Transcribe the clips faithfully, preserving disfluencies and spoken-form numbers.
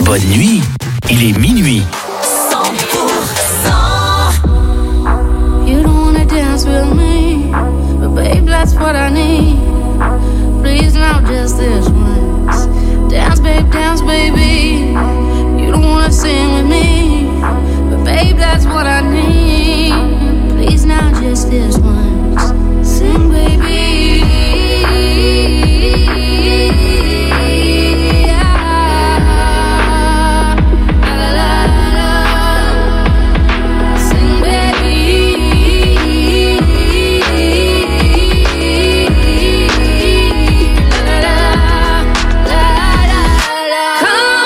Bonne nuit, il est minuit. cent pour cent. You don't wanna dance with me, but babe, that's what I need. Please now just this once. Dance, babe, dance, baby. You don't wanna sing with me, but babe, that's what I need. Please now just this once. Sing, baby. Come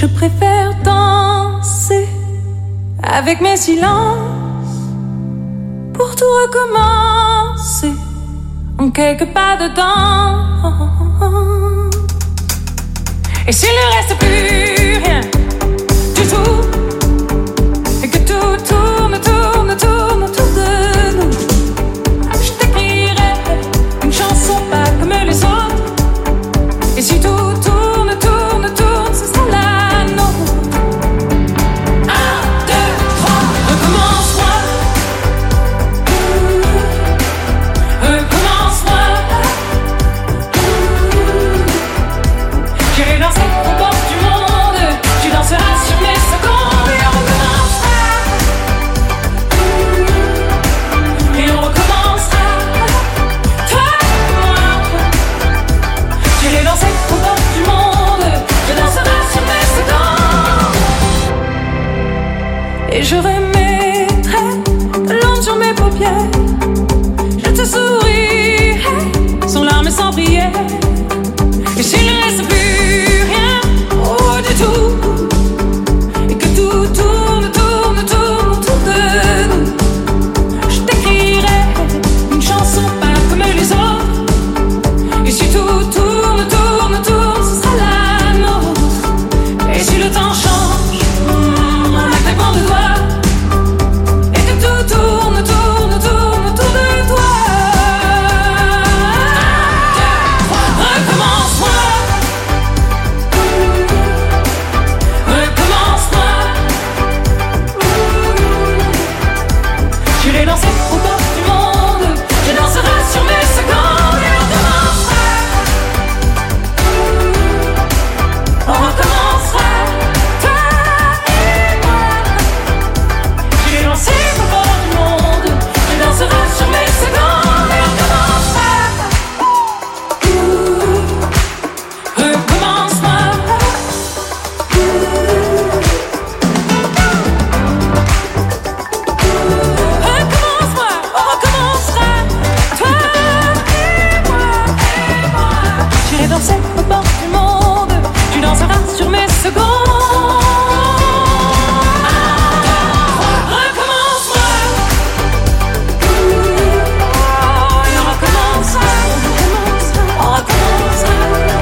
Je préfère danser avec mes silences pour tout recommencer en quelques pas dedans. Et s'il ne reste plus rien du tout, et que tout tourne, tourne, tourne autour de nous, je t'écrirai une chanson pas comme les autres. Et si tout tourne, tourne, tourne, ce sera la nôtre. Un, deux, trois, recommence-moi. Recommence-moi. J'irai danser au bord du monde. Tu danseras sur mes secondes. Et on recommencera. Et on recommencera. Toi et moi. J'irai danser au bord du monde. Tu danseras sur mes secondes. Et je remettrai de l'ombre sur mes paupières. Je te sourirai sans larmes et sans prière. Et s'il ne reste plus rien, oh du tout, et que tout tourne, tourne, tourne autour de nous, je t'écrirai une chanson pas comme les autres. Et si tout tourne, tourne, tourne, ce sera la nôtre. Et si le temps change, mm, en un claquement de doigts, et que tout tourne, tourne, tourne autour de toi. Recommence-moi. Recommence-moi. J'irai danser au bord du monde. Je danserai sur mes secondes. Et on recommencera. On recommencera. Toi et moi. J'irai danser au bord du monde. Je danserai sur mes secondes. Et on recommencera. Recommence-moi. Recommence-moi, on recommencera. Toi et moi, et moi. J'irai danser au bord du monde. Tu danseras sur mes secondes. Recommence-moi. Et on recommencera. On recommencera.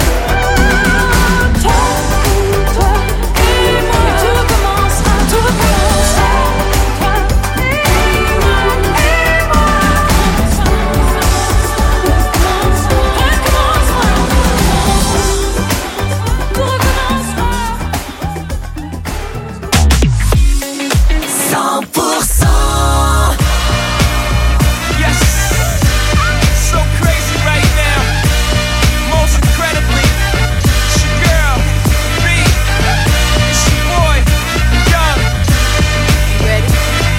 Toi, toi et moi. Et tout recommencera. Tout recommencera. Toi et moi, et moi. Recommence-moi. Tout recommencera. cent pour cent. Yes, so crazy right now. Most incredibly, it's your girl, me, it's your boy, Young. You ready?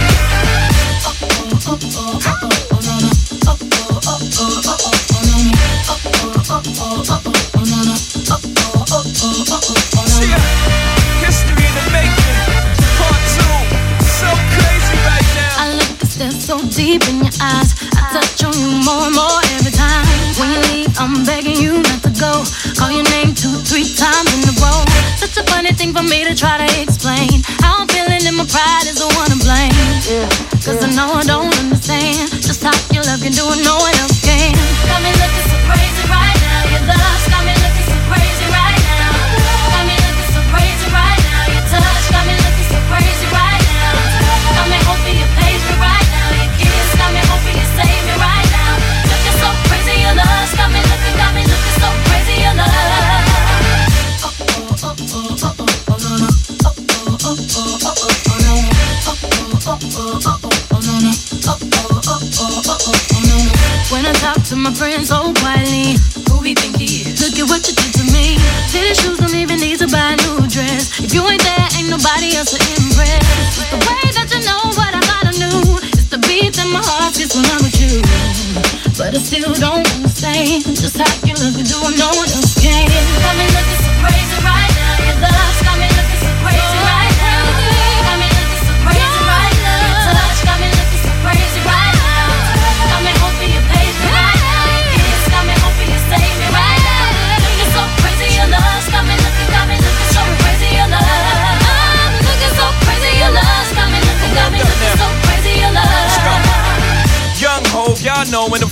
Yeah, history in the making, part two. So crazy right now. I look and stare so deep in your eyes. I touch on you more and more every time. When you leave, I'm begging you not to go. Call your name two, three times in a row. Such a funny thing for me to try to explain. How I'm feeling and my pride is the one to blame. Cause I know I don't understand just how your love can do it, no one else can. Got me looking so crazy right now. Your love got me looking so crazy right now. Got me looking so crazy right now. Your touch got me looking so crazy right now. Got me hoping you page me right now. Your kiss got me hoping you save me right now. Looking so crazy, your love got me looking, got me looking so crazy, your love. Oh oh oh oh oh oh no no. Oh oh oh oh oh oh no. Oh oh oh oh oh oh no no. Oh oh oh oh oh oh no no. When I talk to my friends so quietly, who he think he is? Look at what you did to me. Fitted shoes don't even need to buy a new dress. If you ain't there, ain't nobody else to impress. It's the way that you know what I thought I knew. It's the beat that my heart gets when I'm with you. But I still don't understand just how you look and do it, no one else can. Got me looking so crazy right now. Your love's got me looking so crazy right now. Got me looking so crazy right now. Your touch got me looking so crazy right now. Got me hoping you page me right now. Your kiss got me hoping you save me right now. Looking so crazy, your love's got me looking, got me looking so crazy, your love.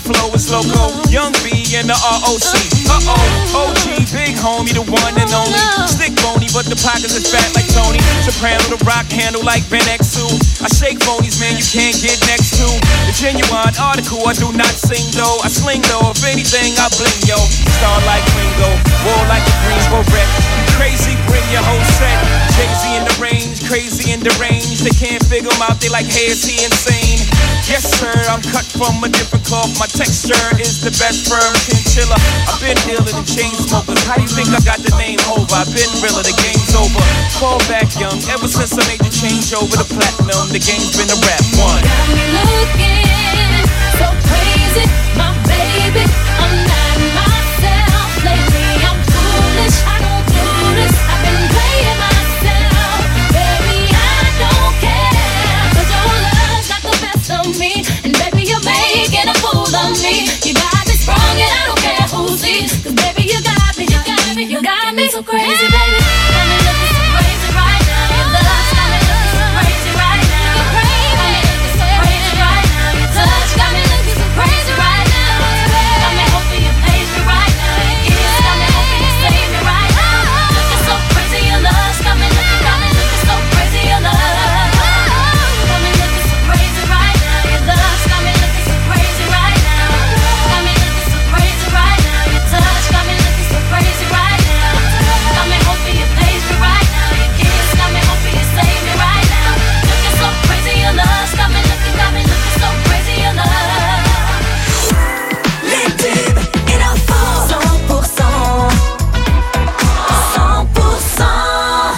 flow is loco. Young B and the R O C. Uh-oh, O G, big homie, the one and only. Stick bony, but the pockets are fat like Tony. Soprano, the rock handle like Ben X two. I shake phonies, man, you can't get next to. The genuine article, I do not sing though. I sling though, if anything, I bling yo. Star like Ringo, war like a Greensboro wreck. You crazy, bring your whole set. Jay-Z in the range, crazy in the range. They can't figure him out, they like, hey, is he insane? Yes, sir, I'm cut from a different cloth. My texture is the best firm chinchilla. I've been dealing in chain smokers. How do you think I got the name over? I've been realer, the game's over. Fall back young, ever since I made the change over to platinum, the game's been a rap one. Got me looking so crazy, my baby. I'm not myself lately. I'm foolish, I don't do this. I've been playing myself, baby. I don't care, 'cause your love's got the best of me, and baby you're making a fool of me. You got me sprung and I don't care who sees, 'cause baby you got me, you got me, you got me so crazy, baby. Got me looking so crazy right now. Your love's got me looking so crazy right now. You're crazy, got me looking so crazy right now. Your touch got me looking so crazy right now. Got me hoping you page me right now. Your kiss got me hoping you save me right now. Looking so crazy, your love's got me looking, got me looking so crazy, your love. Got me looking so crazy right now. Your love's got me looking so crazy right now. Got me looking so crazy right now. Your touch got me looking so crazy right now. Got me hoping you page me right now. Your kiss got me hoping you save me right now. Looking so crazy, your love's got me looking, got me looking so crazy, your love. Les tubes et l'info cent pour cent cent pour cent.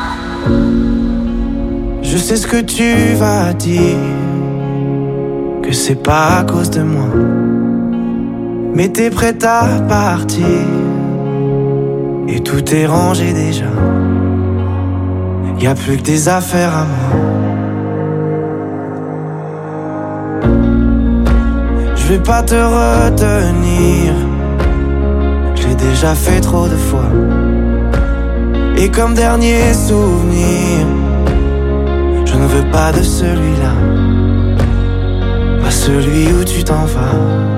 Je sais ce que tu vas dire, que c'est pas à cause de moi, mais t'es prête à partir, et tout est rangé déjà. Y'a plus que des affaires à moi. Je vais pas te retenir, je l'ai déjà fait trop de fois. Et comme dernier souvenir, je ne veux pas de celui-là, pas celui où tu t'en vas.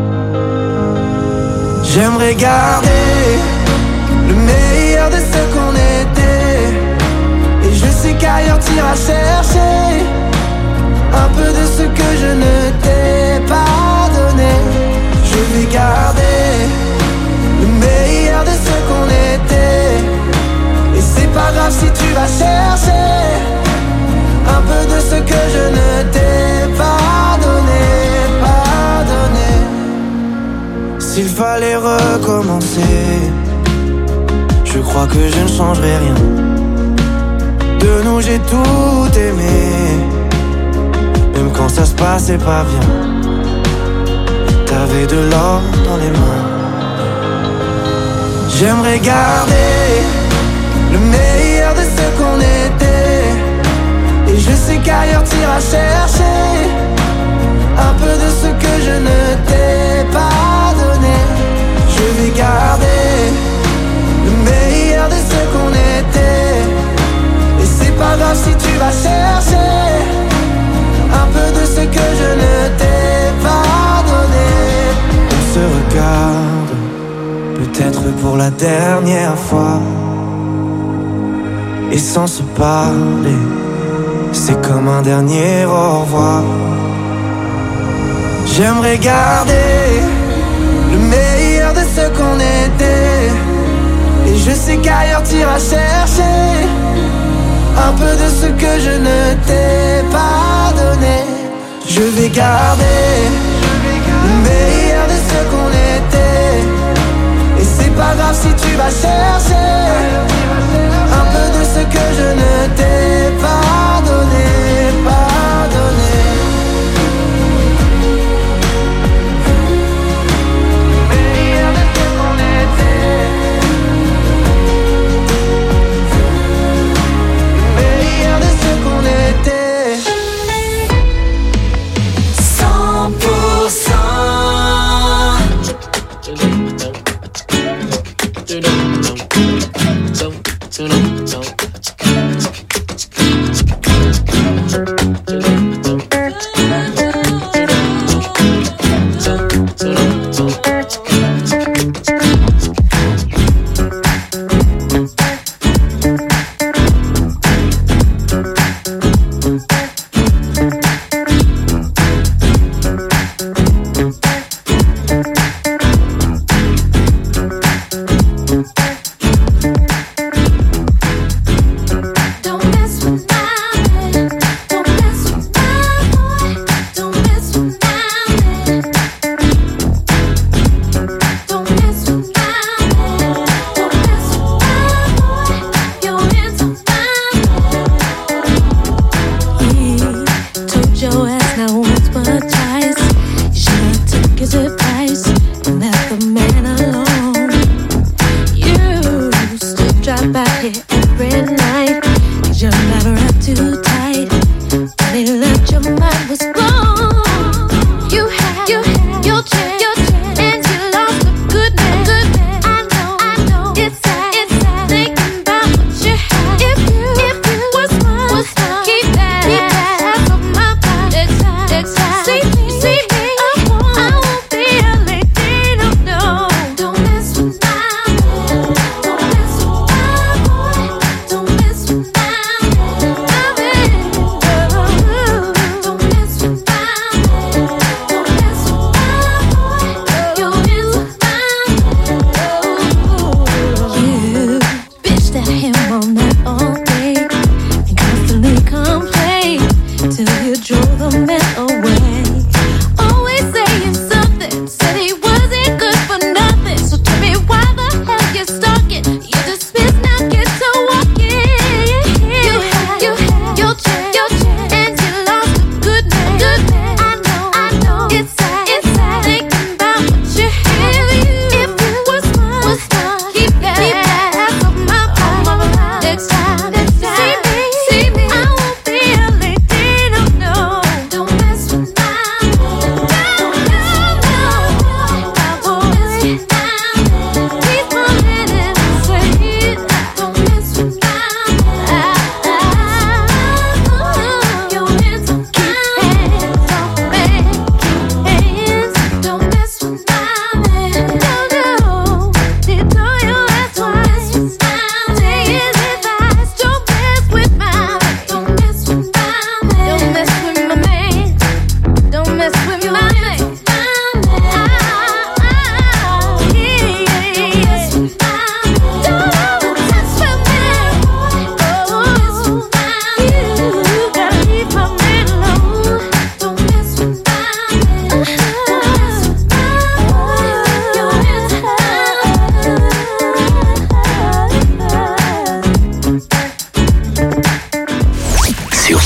J'aimerais garder le meilleur de ce qu'on était, et je sais qu'ailleurs t'iras chercher un peu de ce que je ne t'ai pas donné. Je vais garder le meilleur de ce qu'on était, et c'est pas grave si tu vas chercher un peu de ce que je ne t'ai pas donné, pas donné. S'il fallait recommencer, je crois que je ne changerai rien. De nous j'ai tout aimé, même quand ça se passait pas bien. T'avais de l'or dans les mains. J'aimerais garder le meilleur de ce qu'on était, et je sais qu'ailleurs t'iras chercher un peu de ce que je ne t'ai pas donné. Je vais garder le meilleur de ce qu'on était, et c'est pas grave si tu vas chercher un peu de ce que je ne t'ai pas donné. On se regarde, peut-être pour la dernière fois, et sans se parler, c'est comme un dernier au revoir. J'aimerais garder le meilleur de ce qu'on était, et je sais qu'ailleurs t'iras chercher un peu de ce que je ne t'ai pas donné. Je vais garder le meilleur de ce qu'on était, et c'est pas grave si tu vas chercher un peu de ce que je ne t'ai pas donné, pas donné. Le meilleur de ce qu'on était, le meilleur de ce qu'on était. cent pour cent. Tonight.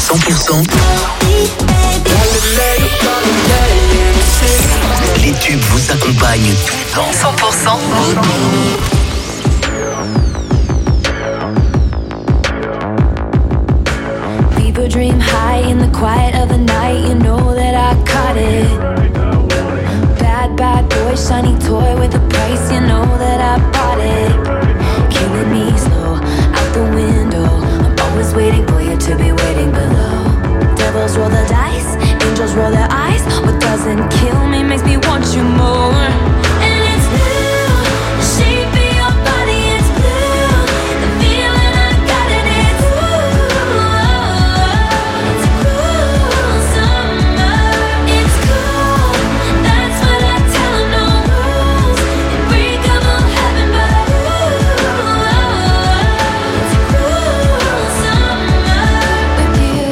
cent pour cent. Les tubes vous accompagnent tout le temps. cent pour cent. People dream high in the quiet of the night. You know that I caught it. Bad, bad boy, shiny toy with a price. You know that I bought it. Killing me slow, out the window. I'm always waiting for you to be waiting below. Devils roll the dice, angels roll their eyes. What doesn't kill me makes me want you more. And it's blue, the shape of your body is blue. The feeling I got in it's ooh, it's cool summer. It's cool, that's what I tell 'em, no rules. Unbreakable heaven, but ooh, it's cool summer with you.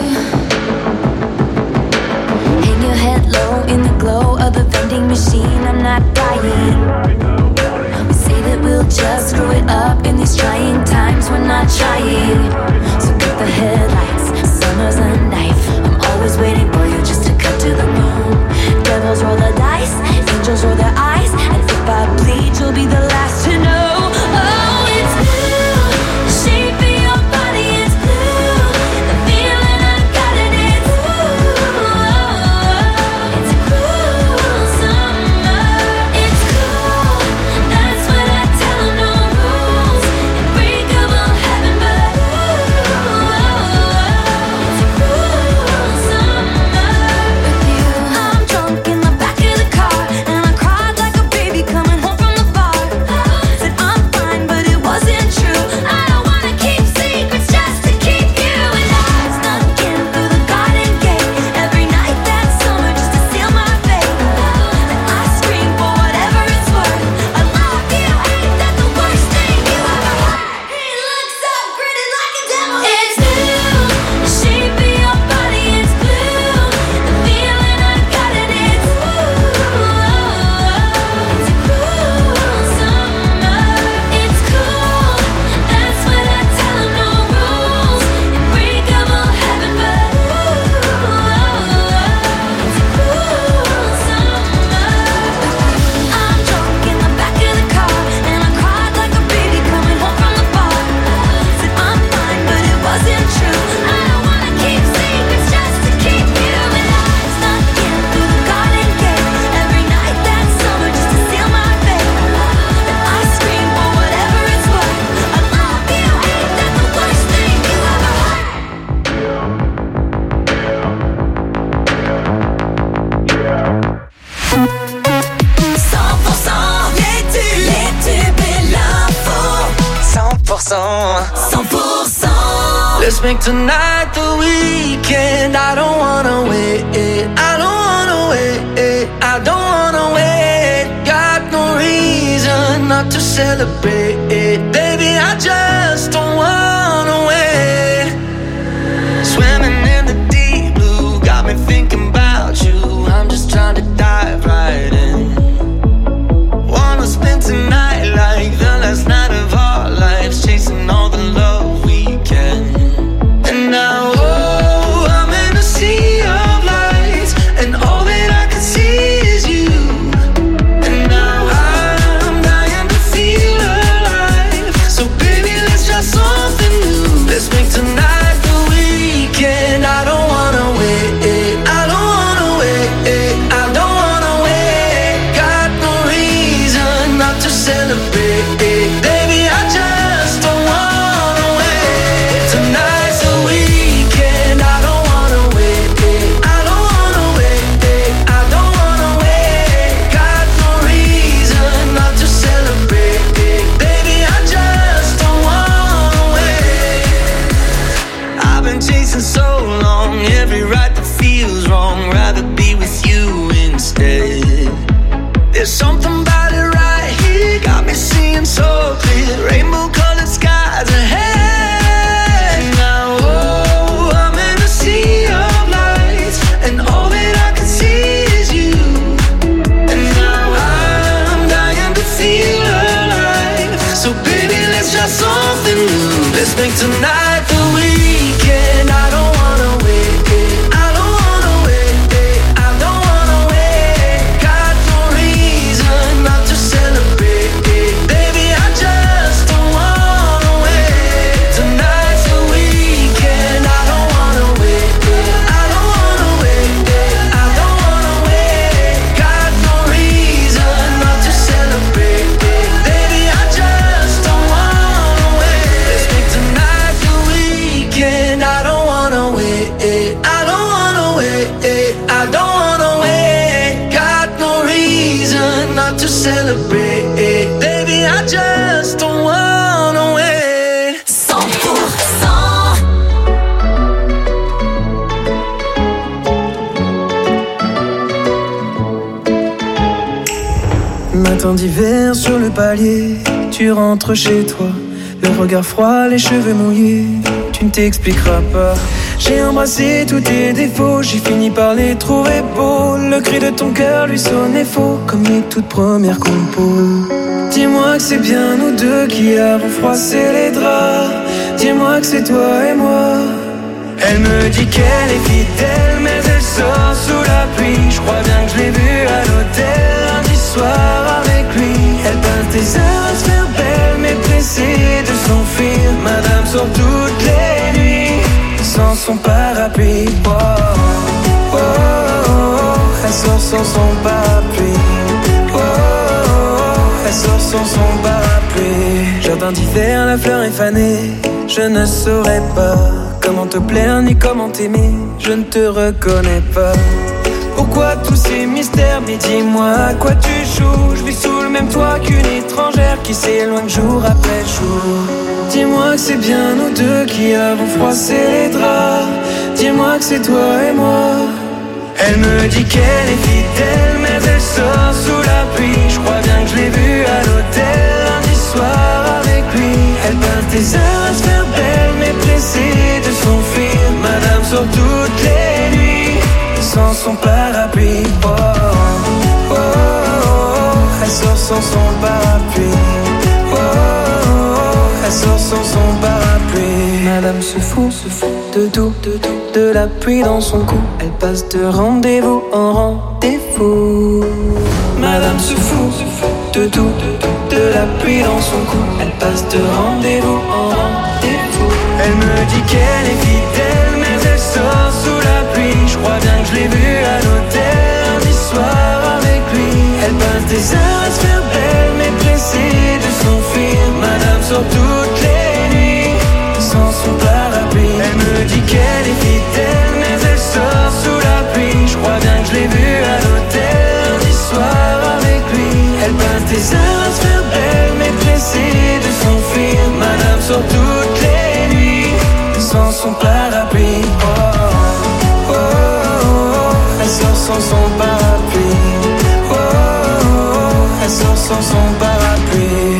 Hang your head low in the glow of the vending machine. I'm not dying. We say that we'll just screw it up in these trying times. We're not trying. So cut the headlights. Summer's a knife. I'm always waiting for you just to cut to the bone. Devils roll the dice. Angels roll their eyes. And if I bleed, you'll be the last to know. Oh, it's blue. The shape of your body is blue. The feeling I got in it's ooh, it's cool summer. It's cool, that's what I tell 'em, no rules. Unbreakable heaven, but ooh, it's cool summer with you. I'm drunk in the back of the car, and I cried like a baby coming home from the bar. Said I'm fine, but it wasn't true. I don't wanna keep secrets just to keep you. And I snuck in through the garden gate every night that summer just to seal my fate. Then I scream for whatever it's worth. I love you, ain't that the worst thing you ever heard? He looks up, grinning like a devil. It's blue, the shape of your body is blue. The feeling I got in it's ooh, it's cool summer. It's cool, that's what I tell 'em, no rules. Unbreakable heaven, but ooh, it's cool summer. I'm drunk in the back of the car, and I cried like a baby coming home from the bar. Said I'm fine, but it wasn't true. I don't wanna keep secrets just to keep you. And I snuck in through the garden gate every night that summer just to seal my fate. Then I scream for whatever it's worth. I love you, ain't that the worst thing you ever heard? cent pour cent, les tubes, les tubes et l'info. cent pour cent. cent pour cent. Let's make tonight the weekend. I don't wanna wait. I don't wanna wait. I don't wanna wait. Got no reason not to celebrate. Baby, I just don't wanna wait. Swimming in the deep blue got me thinking about you. I'm just trying to dive right in. Wanna spend tonight like the last night of our lives, chasing all the love we can. And now, oh, I'm in a sea of lights, and all that I can see is you. And now I'm dying to feel alive. So baby, let's try something new. Let's make tonight the weekend. I don't wanna wait. I don't wanna wait. I don't wanna wait. Got no reason not to celebrate. Baby, I just don't wanna wait. Tonight's the weekend. I don't wanna wait. I don't wanna wait. I don't wanna wait. Got no reason not to celebrate. Baby, I just don't wanna wait. I've been chasing so long, every right that feels wrong. Rather be with you instead. There's something about it right here, got me seeing so clear. Rainbow colored skies ahead. Now, oh, I'm in a sea of lights, and all that I can see is you. And now I'm dying to feel alive. So baby, let's try something new. Let's make tonight the weekend. I don't wanna wait. Matin d'hiver sur le palier, tu rentres chez toi, le regard froid, les cheveux mouillés, tu ne t'expliqueras pas. J'ai embrassé tous tes défauts, j'ai fini par les trouver beaux. Le cri de ton cœur lui sonnait faux, comme les toutes premières compos. Dis-moi que c'est bien nous deux qui avons froissé les draps. Dis-moi que c'est toi et moi. Elle me dit qu'elle est fidèle, mais elle sort sous la pluie. Je crois bien que je l'ai vue à l'hôtel lundi soir avec lui. Elle passe des heures à se faire belle, mais pressée de s'enfuir. Madame sort toutes les nuits sans son parapluie. Oh, oh, oh, oh. Elle sort sans son parapluie. Oh, oh, oh. Elle sort sans son parapluie. Jardin d'hiver, la fleur est fanée. Je ne saurais pas comment te plaire ni comment t'aimer. Je ne te reconnais pas. Pourquoi tous ces mystères? Mais dis-moi à quoi tu joues. Je vis sous le même toit qu'une étrangère qui s'éloigne jour après jour. Dis-moi que c'est bien nous deux qui avons froissé les draps. Dis-moi que c'est toi et moi. Elle me dit qu'elle est fidèle, mais elle sort sous la pluie. Je crois bien que je l'ai vue à l'hôtel lundi soir avec lui. Elle passe des heures à se faire belle, mais pressée de s'enfuir. Madame sort toutes les nuits sans son parapluie. Oh, oh, oh, oh. Elle sort sans son parapluie. Oh, oh, oh. Elle sort sans son parapluie. Madame se fout, se fout de tout, de tout, de la pluie dans son cou. Elle passe de rendez-vous en rendez-vous. Madame se fout, se fout de tout, de tout, de la pluie dans son cou. Elle passe de rendez-vous en rendez-vous. Elle me dit qu'elle est fidèle, mais elle sort sous la pluie. Je crois bien que je l'ai vue à l'hôtel lundi soir avec lui. Elle passe des heures à se faire belle, mais pressée de s'enfuir. Madame sort toutes les nuits sans son parapluie. Elle me dit qu'elle est fidèle, mais elle sort sous la pluie. Je crois bien que je l'ai vue à l'hôtel lundi soir avec lui. Elle passe des heures à se faire belle, mais pressée de s'enfuir. Madame sort toutes les nuits sans son parapluie. Oh, oh, oh, oh. Elle sort sans son parapluie. Oh, oh, oh. Elle sort sans son parapluie.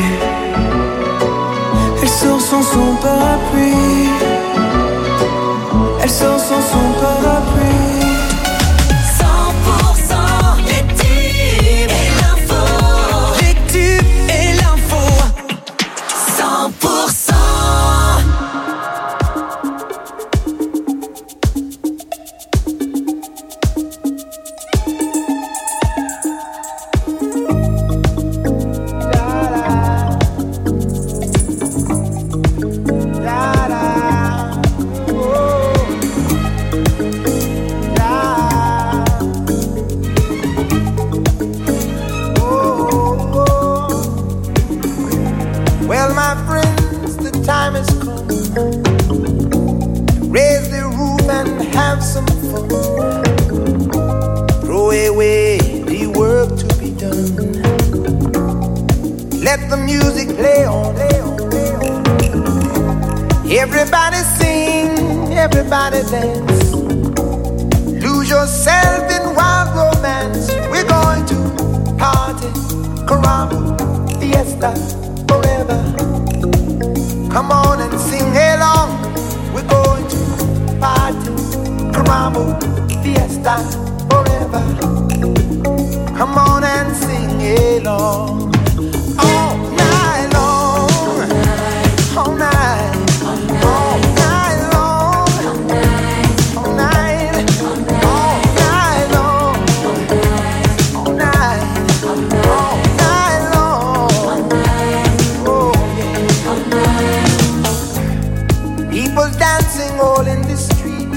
Elle sort sans son parapluie. Elle sort sans son parapluie. cent pour cent les tubes et l'info. Les tubes et l'info. cent pour cent. Well, my friends, the time has come. Raise the roof and have some fun. Throw away the work to be done. Let the music play on. Everybody sing, everybody dance. Lose yourself in wild romance. We're going to party, caramba, fiesta, forever. Come on and sing along. We're going to party, caramba, fiesta, forever. Come on and sing along. All night long, all night, all night long, all night, all night long, all night, all night long. Oh yeah. People dancing all in the street.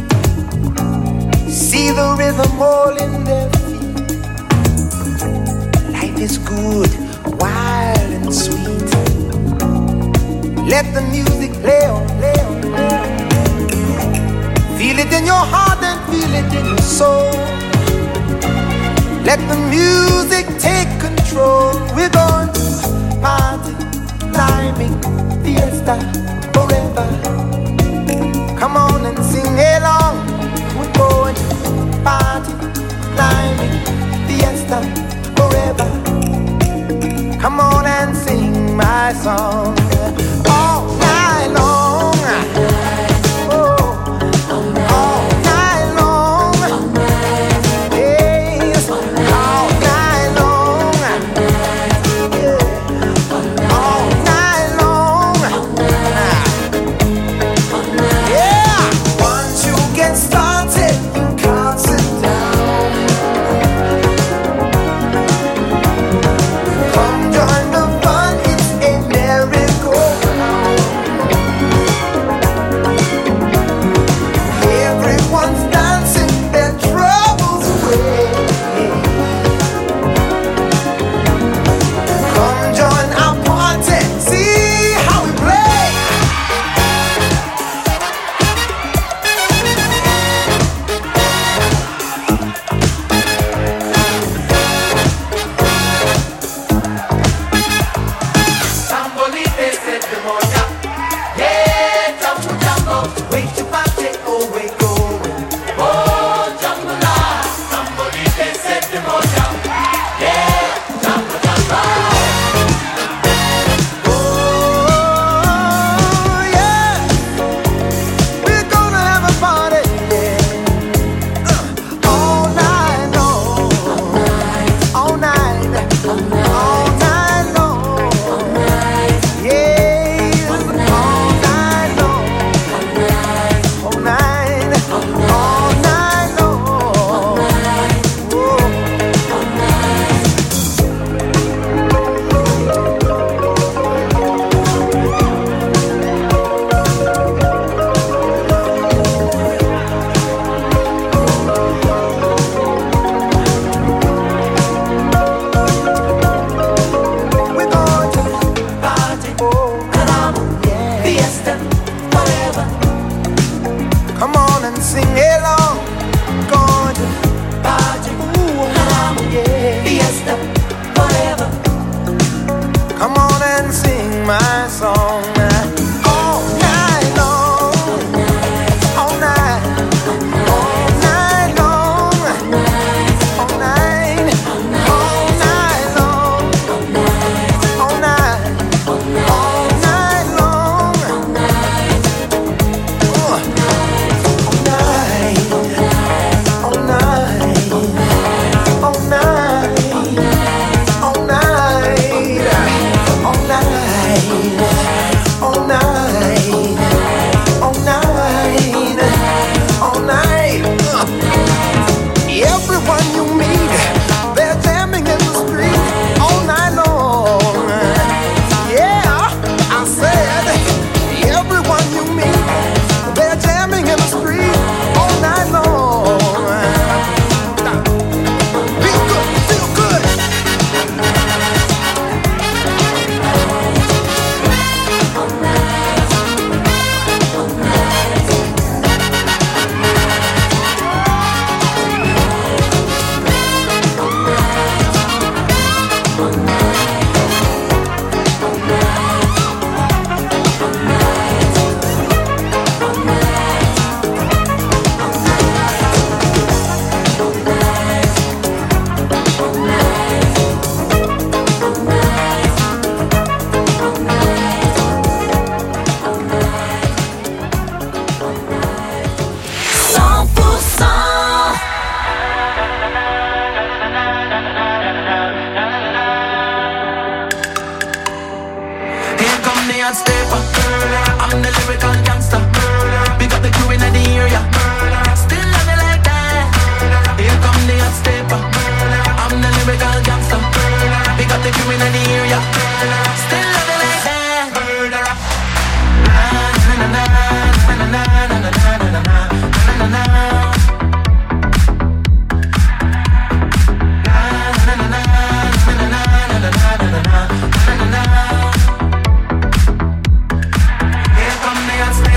See the rhythm all in their feet. Life is good, wild and sweet. Let the music play on, play on, play on. Feel it in your heart and feel it in your soul. Let the music take control. We're going to party, climbing, fiesta, forever. Come on and sing along. We're going to party, climbing, fiesta, forever. song all night long. Oh, all night long. Yes, all night long. Yeah, all night long. Yeah, once you get started, you can't sit down. Come join the fun, it's a merry-go-round. Everyone's dancing their troubles away. Come join our party, see how we play. Tambolite set the moja. Yeah, jambo jambo. Wait to party, oh wait going. Oh, jambo la. Tambolite set the moja. Yeah, jambo jambo. Oh, yeah. We're gonna have a party, yeah. Uh, all night long. All night. All night long. Yeah, all night long. All night. All night long. Whoa. We're going to party, caramba, fiesta, forever. Come on and sing along. Going to party, caramba, fiesta, forever. Come on and sing my song. All night long. All night. All night long. All night. All night long. All night. All night long. Uh, All night. All night. All night. All night. All night. All night. All night. All night. Uh, Everyone you meet, they're jamming in the street all night long. Yeah, I said, everyone you meet, they're jamming in the street all night long. Feel good, feel good. cent pour cent. Here come the hot stepper. I'm the lyrical gangster. We got the crew in the area. Still love it like that. Here come the hot stepper. I'm the lyrical gangster. We got the crew in the area. Still love it like that. Na na na na na na na na na na na na na. Here come the hot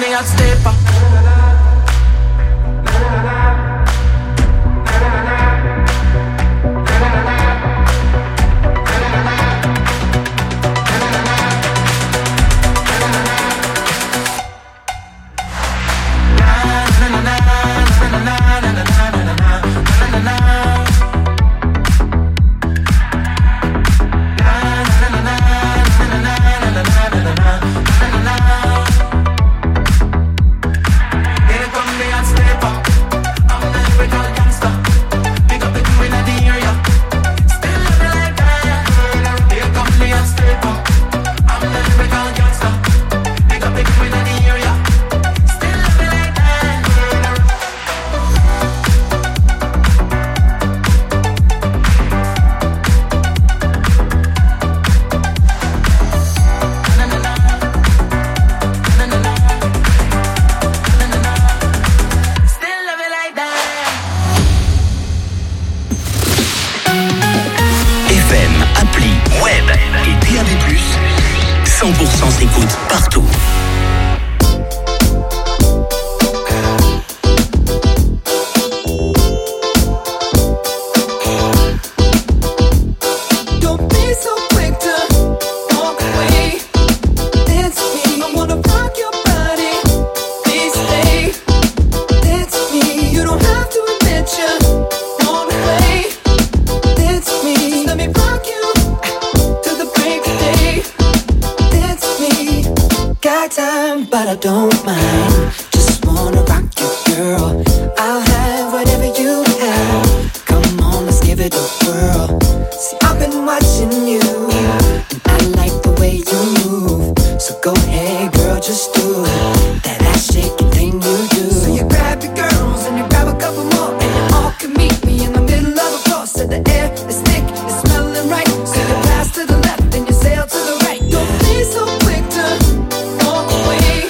me hot stepper. cent pour cent s'écoute partout. But I don't mind, just wanna rock you, girl. I'll have whatever you have. Come on, let's give it a whirl. See, I've been watching you, and I like the way you move. So go ahead, girl, just do that ass shaking thing you do. So you grab your girls and you grab a couple more, and you all can meet me in the middle of the floor. So the air is thick, it's smelling right. So you pass to the left and you sail to the right. Don't be so quick to walk away.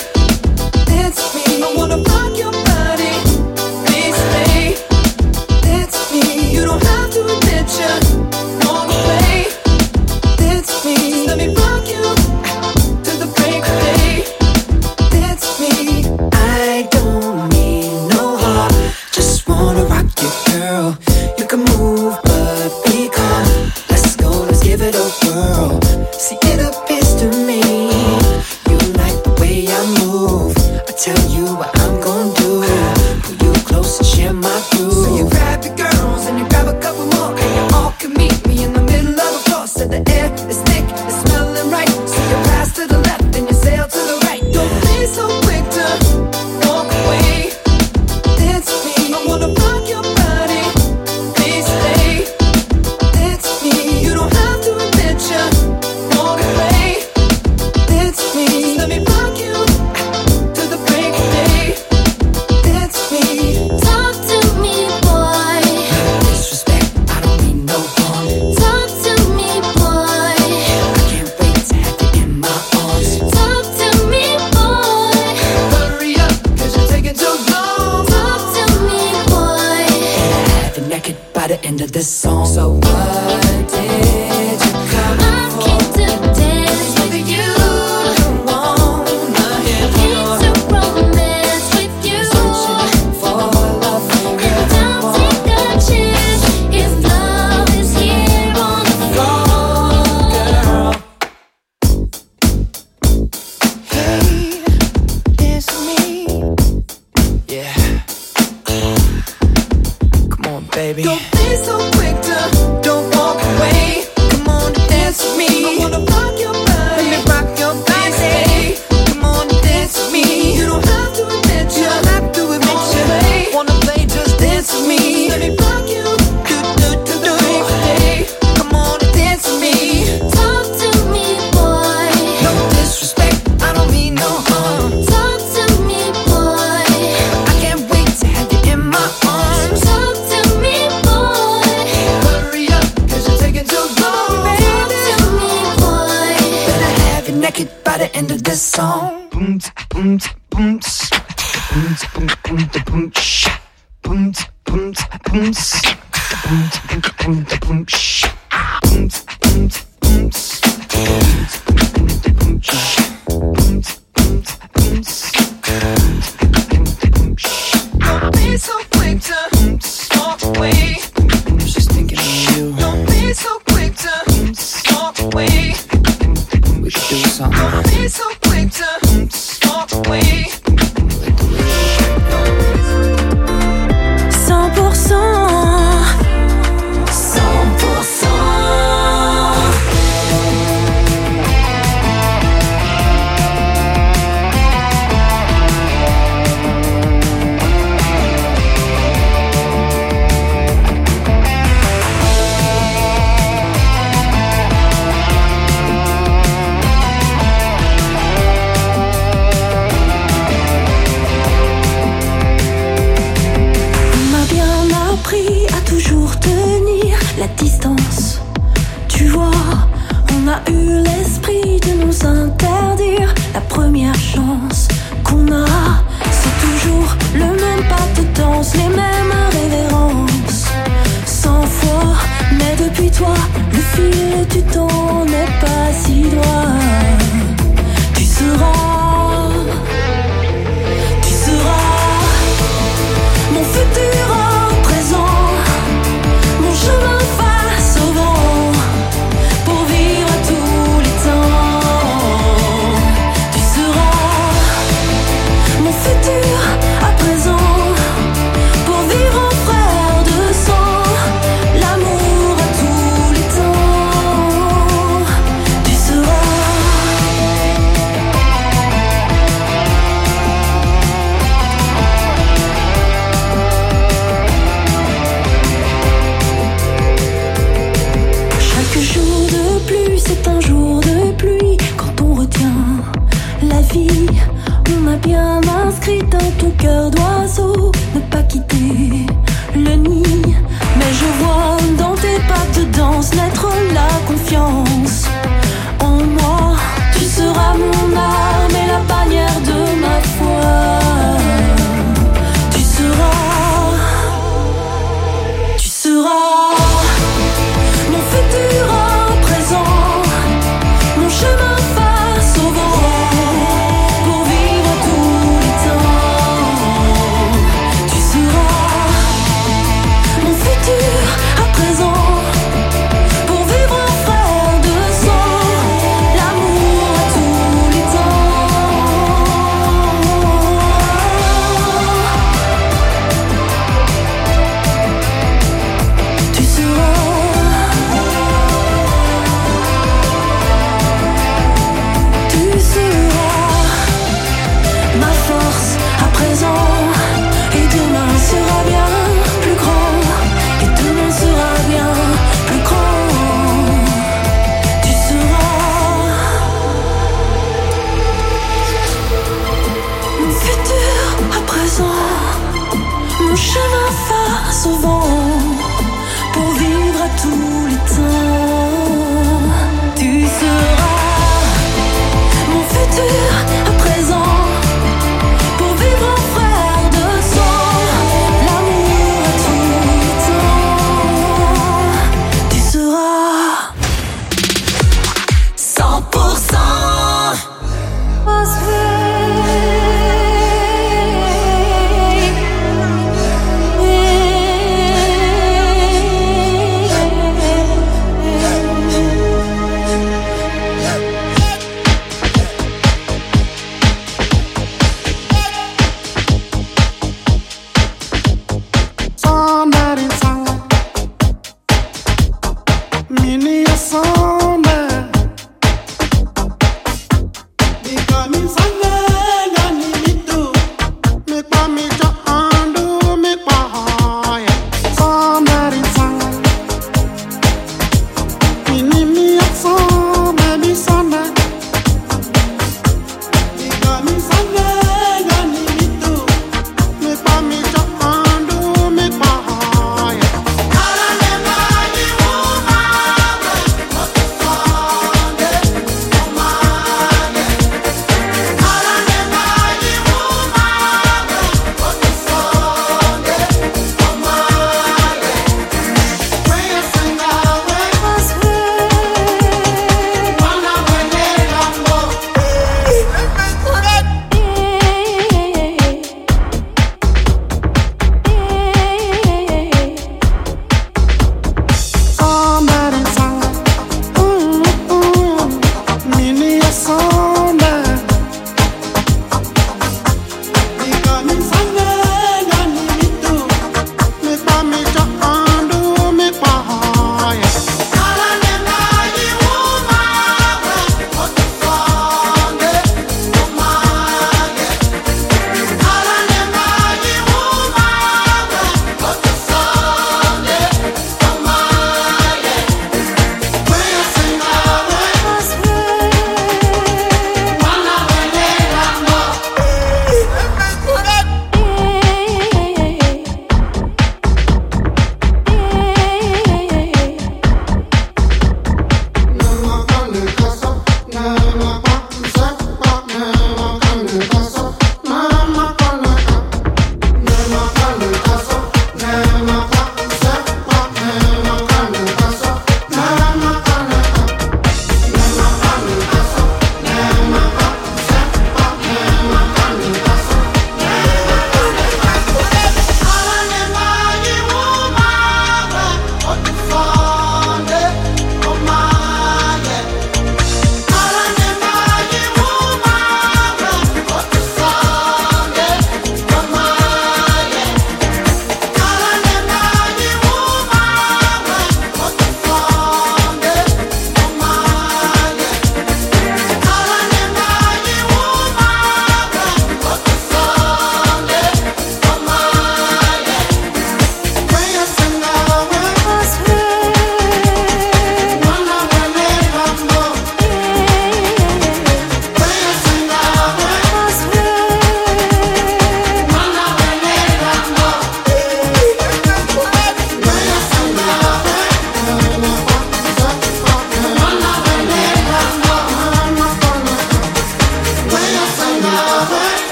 I wanna rock your body, please stay. That's me. You don't have to admit you wanna play. That's me. Just let me rock you to the break of day. That's me. I don't need no heart, just wanna rock you, girl. You can move, but be calm. Let's go, let's give it a whirl. See, it appears to me you like the way I move. I tell you what I'm gonna do. Pull you close and share my groove. So you grab your girls and you grab a couple more, and you all can meet me in the middle of the floor. So the air is thick, it's smelling right. So you pass to the left and you sail to the right. Don't be so quick to walk away. That's me. I wanna rock your body, please stay. That's me. You don't have to admit you wanna play. That's me. Just let me rock you to the break of day. That's me. Talk to me, boy. Disrespect, I don't mean no harm. Talk to me, boy. I can't wait to have you in my arms. Talk to me, boy. Hurry up, cause you're taking too long. Talk to me, boy. Have you naked by the end of this song. So what did you come I for? came to dance with you. You wanna hear Came more? to romance with you. Searching for love, And girl. don't take a chance if love is here on the floor. Girl. Hey, it's me. Yeah. Come on, baby. Don't be so quick to don't walk away. Come on and dance with me. I wanna rock your body. Let me rock your body. Come on and dance with me. You don't have to admit you. don't have to admit you. Play. Wanna play? Just dance with me. Let me rock you. Do do do do. Come on and dance with me. Talk to me, boy. No disrespect, I don't mean no harm. Talk to me, boy. I can't wait to have you in my arms. Talk to me, boy. Hurry up, cause you're taking too long. Talk to me, boy. Better have you naked by the end of this song. Boom, boom, boom, boom, boom, boom, boom, sh. Boom, boom, boom, s. Boom, boom, boom, boom, sh. Boom, boom, boom, s. Boom, boom, boom, sh. Boom, boom, boom, s. Don't be so quick to walk away. I was just thinking of you. Don't be so quick to walk away. We could do something. Don't be so quick to walk away. cent pour cent cent pour cent appris à toujours tenir la distance. Tu vois, on a eu l'esprit de nous interdire la première chance qu'on a. C'est toujours le même pas de danse, les mêmes révérences. Cent fois, mais depuis toi, le fil du temps n'est pas si droit. Tu seras, tu seras mon futur en présent, mon chemin face au vent, pour vivre à tous les temps. Tu seras mon futur à présent, pour vivre en frère de sang, l'amour à tous les temps. Tu seras chaque jour de pluie, c'est un jour de pluie. Quand on retient la vie, on a bien inscrit dans ton cœur d'oiseau ne pas quitter le nid. Mais je vois dans tes pas de danse naître la confiance en moi. Tu seras mon âme et la bannière de ma foi. Tu seras, tu seras mon futur en présent, mon chemin face au vent, pour vivre à tous les temps. Tu seras mon futur à présent, pour vivre en frère de sang, l'amour à tous les temps. Tu seras, tu seras ma force à présent, et demain sera bien plus grand, et demain sera bien plus grand. Tu seras mon futur à présent, mon chemin face au vent, pour vivre à tous les temps. Tu seras mon futur à présent, pour vivre en frère de sang, l'amour à tous les temps. Tu seras cent pour cent Phosphate.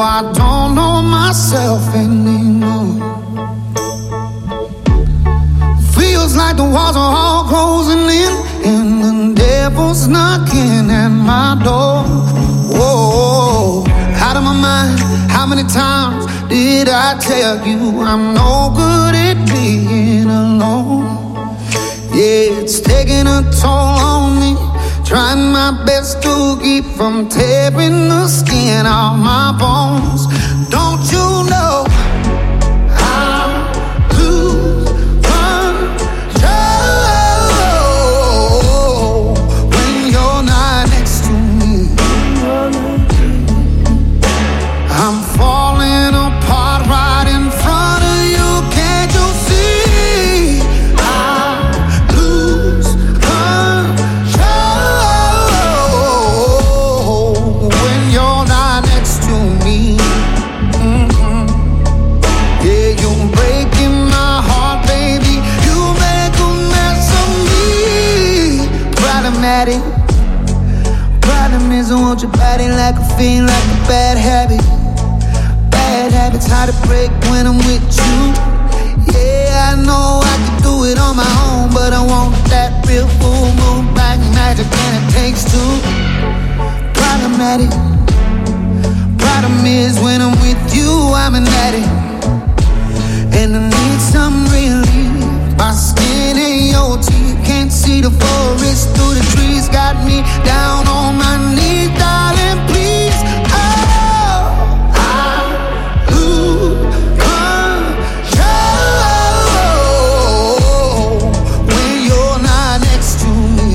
I don't know myself anymore. Feels like the walls are all closing in, and the devil's knocking at my door. Whoa, out of my mind. How many times did I tell you I'm no good at being alone? Yeah, it's taking a toll on me, trying my best to keep from tearing the skin off my bones. Don't you know I lose control when you're not next to me? I'm falling apart right in front of you. Can't you see? I lose control when you're not next to me. Mm-hmm. Yeah, you're breaking my heart, baby. You make a mess of me. Problematic. Problem is I want your body like a fiend, like a bad habit. Bad habits hard to break when I'm with you. Yeah, I know I can do it on my own, but I want that real full moon black magic, and it takes two. Problematic. Problem is when I'm with you, I'm an addict, and I need some relief. My skin and your teeth can't see the forest through the trees. Got me down on my knees, darling, please. Oh, I lose control when you're not next to me.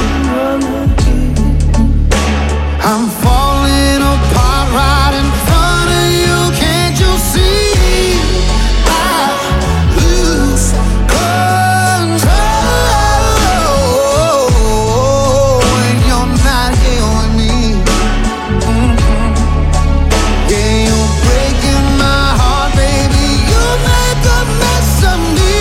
I'm falling apart right in front of you. Can't you see? I lose control when you're not here with me. Mm-hmm. Yeah, you're breaking my heart, baby. You make a mess of me.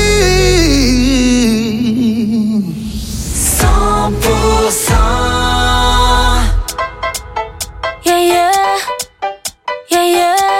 cent pour cent. Yeah, yeah, yeah, yeah.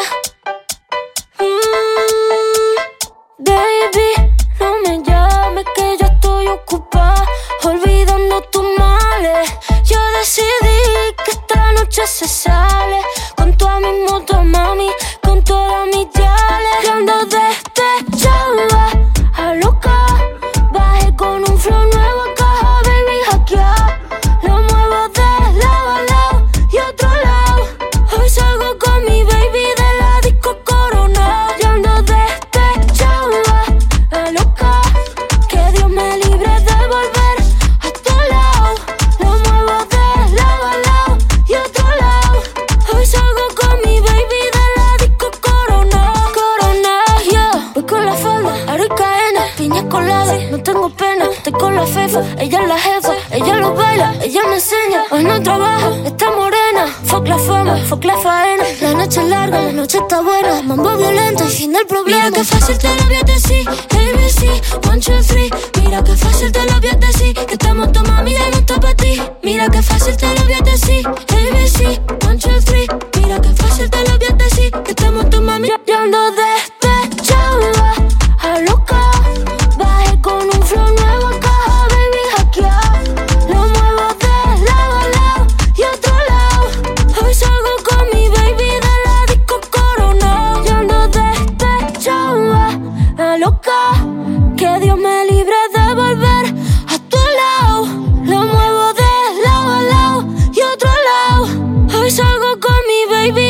Mm, baby, no me llames que yo estoy ocupada, olvidando tus males. Yo decidí que esta noche se sale con todas mis motos, mami, con todas mis yales. Yo ando despechada, a loca, bajé con un flow nuevo, caja, baby, hackear. Lo muevo de lado a lado y otro lado. Hoy salgo con mi baby de la disco Corona. Yo ando despechada, a loca, que Dios me libre de volver a tu lado. Lo muevo de lado a lado y otro lado. Hoy salgo con mi baby de la disco Corona. Corona, yeah. Voy con la falda, aro y cadena, piña colada. No tengo pena, estoy con la fefa. Ella es la jefa, ella lo baila, ella me enseña. Hoy no trabaja, está morena. Fuck la fama, fuck la faena. La noche es larga, la noche está buena. Mambo violento y fin del problema. Mira que fácil te lo voy a decir, A B C, one, two, three. Mira que fácil te lo voy a decir, que estamos tu mami y no está pa' ti. Mira que fácil te lo voy a decir, A B C, one, two, three. Mira que fácil te lo voy a decir, que estamos tu mami. Yo, yo ando despechada, a loca, bajé con un flow nuevo, caja, baby, hackear. Lo muevo de lado a lado y otro lado. Hoy salgo con mi baby de la disco Corona. Yo ando despechada, a loca, que Dios me libre de volver a tu lado. Lo muevo de lado a lado y otro lado. Hoy salgo con mi baby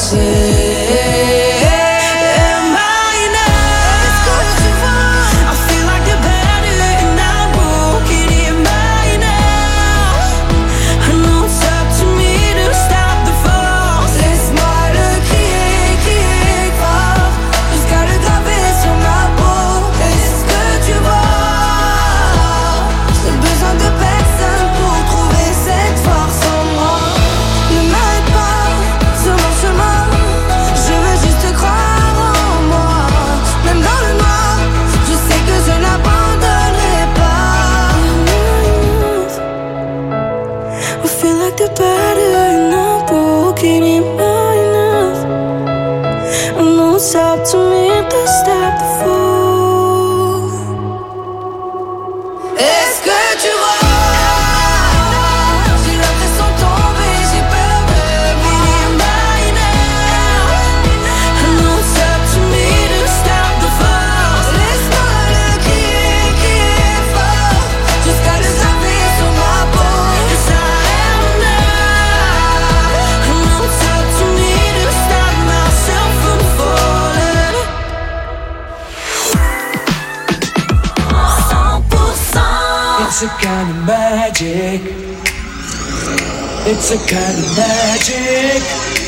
It's a kind of magic. It's a kind of magic.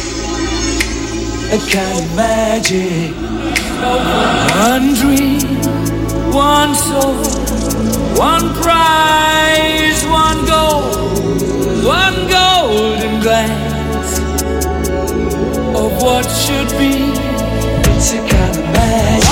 A kind of magic. One dream, one soul, one prize, one goal, one golden glance of what should be. It's a kind of magic.